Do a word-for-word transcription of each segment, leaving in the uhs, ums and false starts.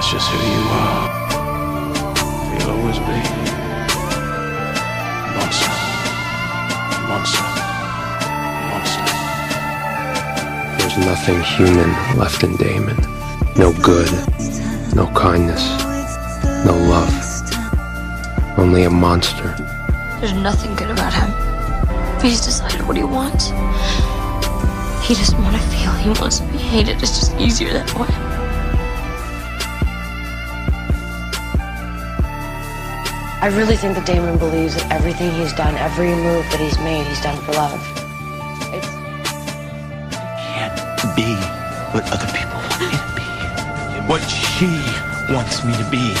That's just who you are. You'll always be. Monster. Monster. Monster. There's nothing human left in Damon. No good. No kindness. No love. Only a monster. There's nothing good about him. He's decided what he wants. He doesn't want to feel. He wants to be hated. It's just easier that way. I really think that Damon believes that everything he's done, every move that he's made, he's done for love. It's... I can't be what other people want me to be. What she wants me to be.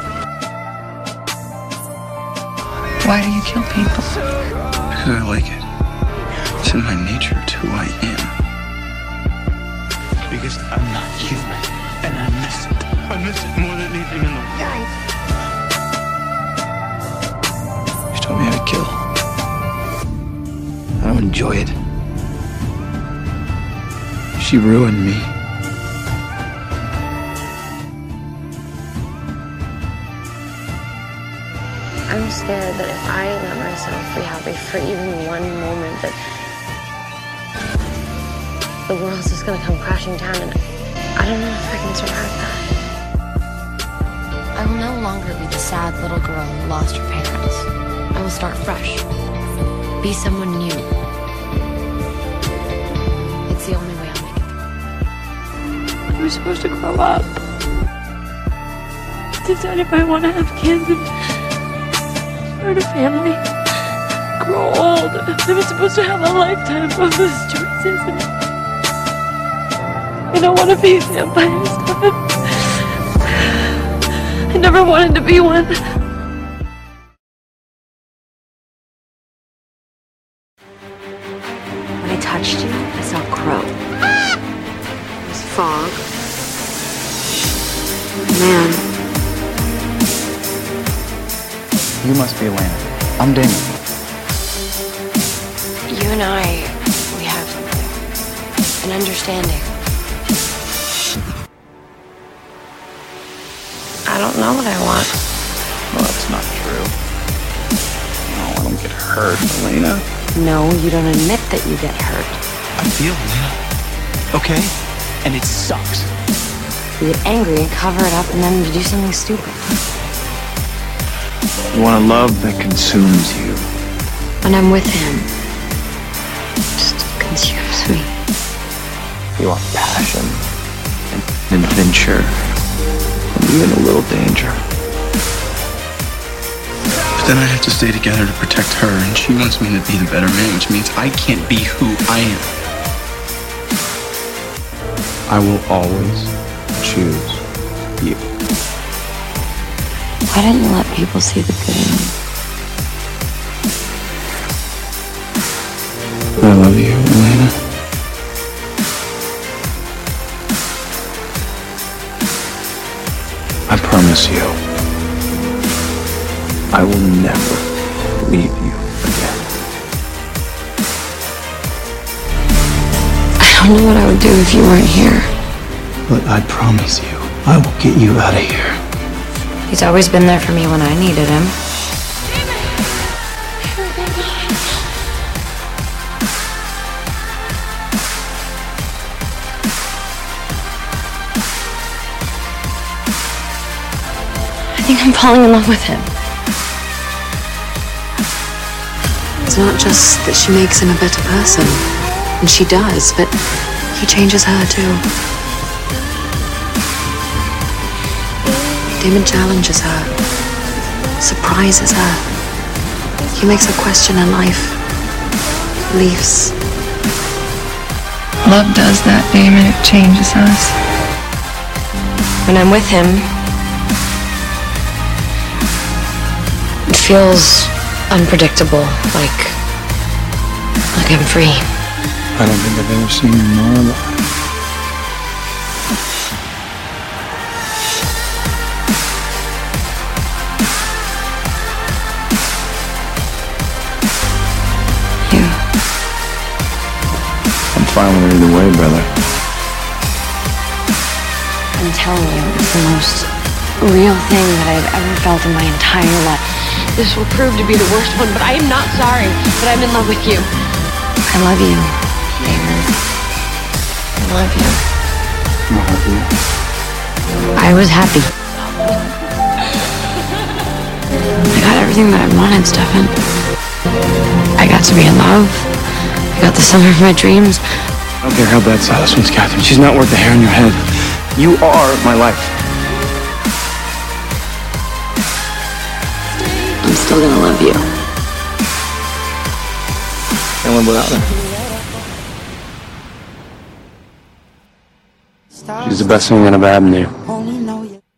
Why do you kill people? Because I like it. It's in my nature. It's who I am. Because I'm not human, and I miss it. I miss it more than anything in the world. She taught me how to kill. I don't enjoy it. She ruined me. I'm scared that if I let myself be happy for even one moment, that the world's just gonna come crashing down, and I don't know if I can survive that. I will no longer be the sad little girl who lost her parents. I will start fresh. Be someone new. It's the only way I'll make it. I was supposed to grow up. Decide if I want to have kids and start a family. Grow old. I was supposed to have a lifetime of those choices. And I don't want to be a vampire stuff. I never wanted to be one. When I touched you, I saw a crow. It was fog. Man. You must be Elena. I'm Damon. You and I, we have an understanding. I don't know what I want. Well, that's not true. No, I don't get hurt, Elena. No, you don't admit that you get hurt. I feel, Elena. Okay? And it sucks. You get angry and cover it up, and then you do something stupid. You want a love that consumes you. When I'm with him, it just consumes me. You want passion and adventure and even a little danger. But then I have to stay together to protect her, and she wants me to be the better man, which means I can't be who I am. I will always choose you. Why don't you let people see the good in me? I love you, Elena. I promise you, I will never leave you again. I don't know what I would do if you weren't here. But I promise you, I will get you out of here. He's always been there for me when I needed him. I think I'm falling in love with him. It's not just that she makes him a better person, and she does, but he changes her too. Damon challenges her, surprises her. He makes her question her life, beliefs. Love does that, Damon. It changes us. When I'm with him, it feels unpredictable, like, like I'm free. I don't think I've ever seen you more alive. You. I'm fine with it either way, brother. I'm telling you, it's the most real thing that I've ever felt in my entire life. This will prove to be the worst one, but I am not sorry that I'm in love with you. I love you, Damon. I love you. I love you. I was happy. I got everything that I wanted, Stefan. I got to be in love. I got the summer of my dreams. I don't care how bad Silas wants Catherine. She's not worth the hair on your head. You are my life. I'm still gonna love you. Can't live without her. She's the best thing that ever happened to you.